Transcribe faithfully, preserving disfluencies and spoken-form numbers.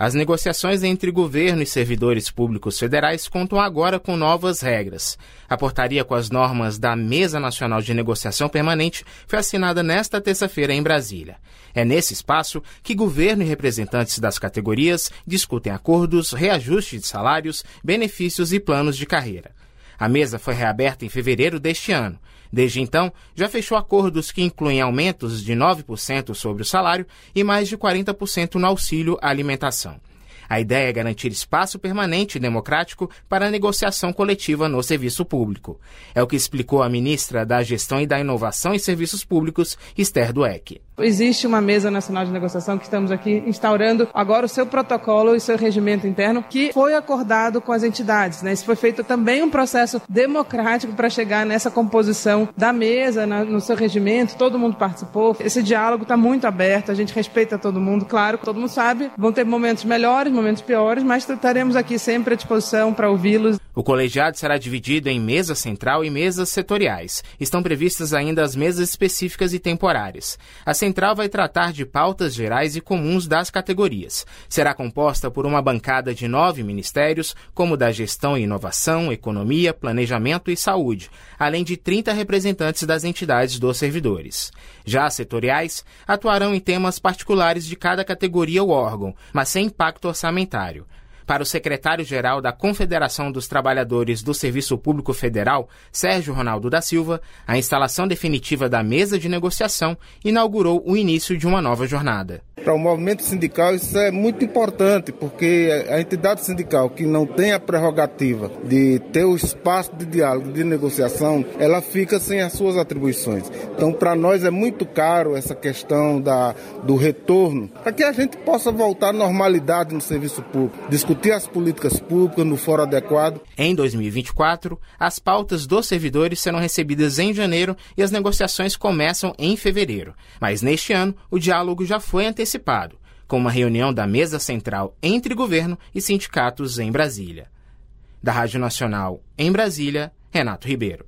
As negociações entre governo e servidores públicos federais contam agora com novas regras. A portaria com as normas da Mesa Nacional de Negociação Permanente foi assinada nesta terça-feira em Brasília. É nesse espaço que governo e representantes das categorias discutem acordos, reajuste de salários, benefícios e planos de carreira. A mesa foi reaberta em fevereiro deste ano. Desde então, já fechou acordos que incluem aumentos de nove por cento sobre o salário e mais de quarenta por cento no auxílio à alimentação. A ideia é garantir espaço permanente e democrático para a negociação coletiva no serviço público. É o que explicou a ministra da Gestão e da Inovação em Serviços Públicos, Esther Dweck. Existe uma mesa nacional de negociação que estamos aqui instaurando agora o seu protocolo e seu regimento interno que foi acordado com as entidades, né? Isso foi feito também um processo democrático para chegar nessa composição da mesa, na, no seu regimento, todo mundo participou. Esse diálogo está muito aberto, a gente respeita todo mundo, claro, todo mundo sabe, vão ter momentos melhores, momentos piores, mas estaremos aqui sempre à disposição para ouvi-los. O colegiado será dividido em mesa central e mesas setoriais. Estão previstas ainda as mesas específicas e temporárias. A central vai tratar de pautas gerais e comuns das categorias. Será composta por uma bancada de nove ministérios, como da Gestão e Inovação, Economia, Planejamento e Saúde, além de trinta representantes das entidades dos servidores. Já as setoriais atuarão em temas particulares de cada categoria ou órgão, mas sem impacto orçamentário. Para o secretário-geral da Confederação dos Trabalhadores do Serviço Público Federal, Sérgio Ronaldo da Silva, a instalação definitiva da mesa de negociação inaugurou o início de uma nova jornada. Para o movimento sindical isso é muito importante, porque a entidade sindical que não tem a prerrogativa de ter o espaço de diálogo, de negociação, ela fica sem as suas atribuições. Então, para nós é muito caro essa questão da, do retorno, para que a gente possa voltar à normalidade no serviço público, discutir as políticas públicas no fórum adequado. Em dois mil e vinte e quatro, as pautas dos servidores serão recebidas em janeiro e as negociações começam em fevereiro. Mas neste ano, o diálogo já foi antecipado, com uma reunião da mesa central entre governo e sindicatos em Brasília. Da Rádio Nacional, em Brasília, Renato Ribeiro.